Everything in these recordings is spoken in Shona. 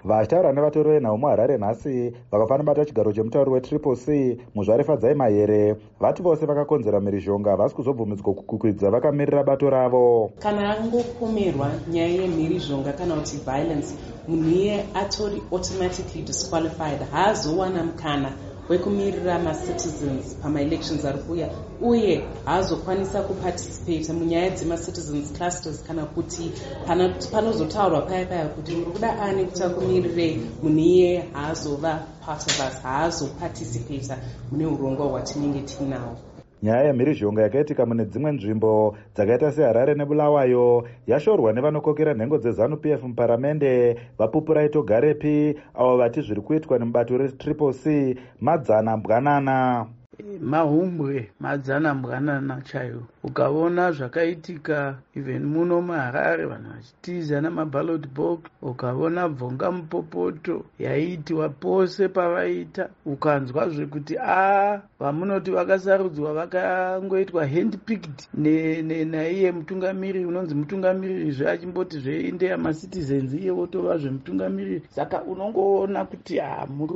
Vachitaura nevatori venhau muHarare nhasi vakafana bata chigaro chemutauri wetriple C muzvare Fadzai Mahere vati vose vakakonzera mhirizhonga havasi kuzobvumidzwa kukwikwidzwa vakamirira bato ravo. Kana angopomerwa nyaya yemhirizhonga kana kuti violence, munhu iye atori automatically disqualified, haazowana mukana wekumirira macitizens pamaelections ari kuuya, uye haazokwanisa kuparticipate munyaya dzemacitizens clusters kana kuti panozotaurwa paya paya kuti muri kuda ani kuti akumirire, munhu iye haazova part of us, haazoparticipata mune urongwa hwatinenge tinawo. Nyaya yemhirizhonga yakaitika mune dzimwe nzvimbo dzakaita seHarare neBulawayo yashorwa nevanokokera nhengo dzeZANU-PF muparamende vaPupuraito Garepi, avo vati zviri kuitwa nemubato retriple C madzana mbwanana. Mahumbwe madzana mbwanana chaiwo. Ukaona zvakaitika even muno muHarare vanhu vachitiza namaballot box, ukaona bvonga mupopoto yaitiwa pose pavaita, ukanzwa zvekuti vamunoti vakasarudzwa vakangoitwa handpicked naiye mutungamiriri unonzi mutungamiriri zveachimboti zveinde yamacitizens iye wotova zvemutungamiriri. Saka unongoona kuti muri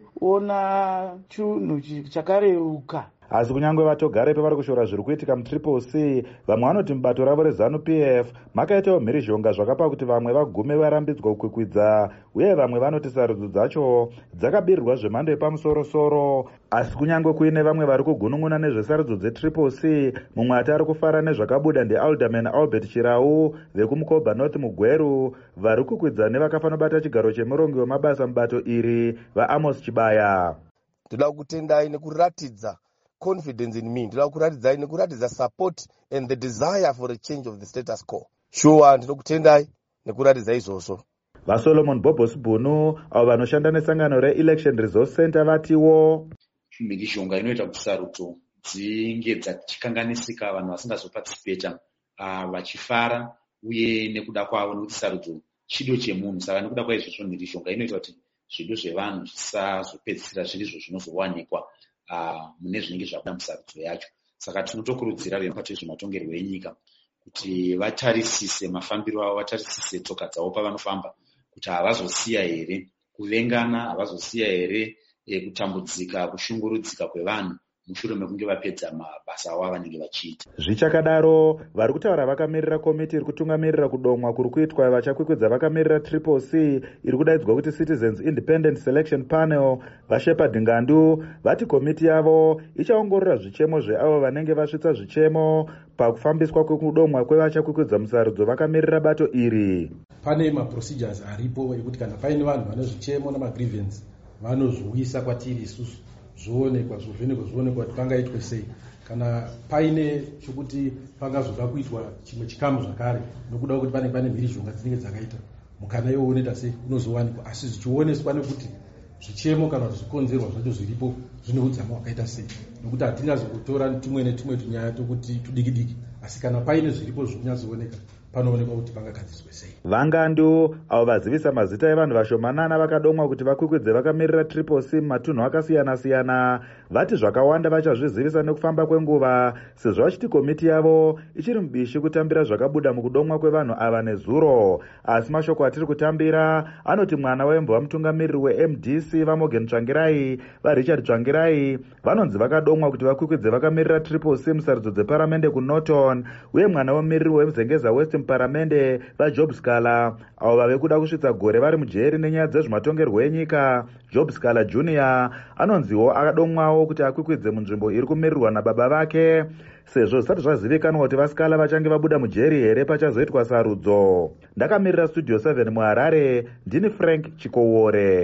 kuona chinhu chakareruka. Asi kunyange vatogarepi vari kushora zviri kuitika mutriple C, vamwe vanoti mubato ravo reZANU-PF makaitawo mhirizhonga zvakapa kuti vamwe vagume varambidzwa kukwikwidza, uye vamwe vanoti sarudzo dzacho dzakabirirwa zvemhando yepamusoro-soro. Asi kunyange kuine vamwe vari kugunun'una nezvesarudzo dzetriple C, mumwe ati ari kufara nezvakabuda ndeAlderman Albert Chirau vekumuKobva North Mugweru, vari kukwidza nevakafanobata chigaro chemurongi wemabasa mubato iri vaAmos Chibaya. Ndoda kutendai nekuratidza confidence in me, ndoda kuratidzai nekuratidza support and the desire for a change of the status quo. Sure, ndinokutendai nekuratidza izvozvo. VaSolomon Bobos Bunu avo vanoshanda nesangano reElection Resource Center vatiwo mhirizhonga inoita kuti sarudzo dzinge dzichikanganisika, vanhu vasingazoparticipata vachifara uye nekuda kwavo, nekuti sarudzo chido chemunhu. Saka nekuda kwaizvozvo mhirizhonga inoita kuti zvido zvevanhu zvisazopedzisira zviri izvo zvinozowanikwa mune zvinenge zvabuda musarudzo yacho. Saka tinotokurudzira vemapato ezvematongerwo enyika kuti vatarisise mafambiro avo, vatarisise tsoka dzavo pavanofamba, kuti havazosiya here kuvengana, havazosiya here kutambudzika, kushungurudzika kwevanhu mushure mekunge vapedza mabasa avo avanenge vachiita. Zvichakadaro, vari kutaura vakamirira komiti iri kutungamirira kudomwa kuri kuitwa vachakwikwidza vakamirira triple C iri kudaidzwa kuti Citizens Independent Selection Panel, vaShepard Ngandu vati komiti yavo ichaongorora zvichemo zveavo vanenge vasvitsa zvichemo pakufambiswa kwekudomwa kwevachakwikwidza musarudzo vakamirira bato iri. Pane maprocedures aripo ekuti kana paine vanhu vane zvichemo namagrievance vanozviuyisa kwatiri isusu, zvoonekwa zvovhenekwa kuti pangaitwe sei. Kana paine chokuti pangazoda kuitwa chimwe chikamu zvakare, nokuda kuti pane mhirizhonga dzinenge dzakaita, mukana iwo unoita sei unozowanikwa, asi zvichioneswa nekuti zvichemo kana kuti zvikonzerwa zvacho zviripo zvine udzama hwakaita sei, nokuti hatingazotora tumwe netumwe tunyaya tokuti tudiki-diki, asi kana paine zviripo zvinonyatsooneka panoonekwa kuti pangagadziswe sei. Vangandu avo vazivisa mazita evanhu vashomanana vakadomwa kuti vakwikwidze vakamirira triple C mumatunhu akasiyana-siyana, vati zvakawanda vachazvizivisa nekufamba kwenguva, sezvo vachiti komiti yavo ichiri mubishi kutambira zvakabuda mukudomwa kwevanhu ava nezuro. Asi mashoko atiri kutambira anoti mwana waimbova mutungamiriri weMDC vaMorgan Tsvangirai vaRichard Tsvangirai vanonzi vakadomwa kuti vakwikwidze vakamirira triple C musarudzo dzeparamende kuNorton, uye mwana wemumiriri wemuzengeza West muparamende vaJob Scala avo vave kuda kusvitsa gore vari mujeri nenyaya dzezvematongerwo enyika. Job Scala Jr anonziwo akadomwawo kuti akwikwidze munzvimbo iri kumirirwa nababa vake, sezvo zvisati zvazivikanwa kuti vaScala vachange vabuda mujeri here pachazoitwa sarudzo. Ndakamirira Studio 7 muHarare, ndini Frank Chikowore.